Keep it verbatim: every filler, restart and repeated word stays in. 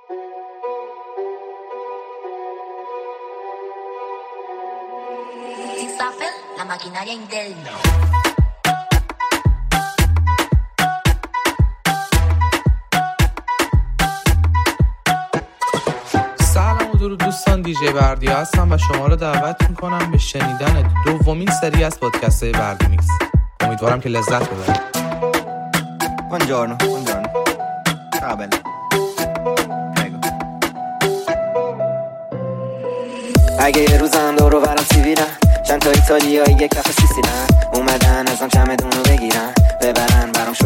La maquinaria interna. سلام و درود دوستان، دیجی بردیا هستم و شما رو دعوت میکنم به شنیدن دومین سری از پادکست های بردی میکس. امیدوارم که لذت ببرید. Buongiorno, buongiorno. Ciao bella. Prego. اگه یه روزم دور و برم سیبیرم، چند تا ایتالیایی یک کف سیسیلن اومدن ازم چمدونو بگیرن ببرن برام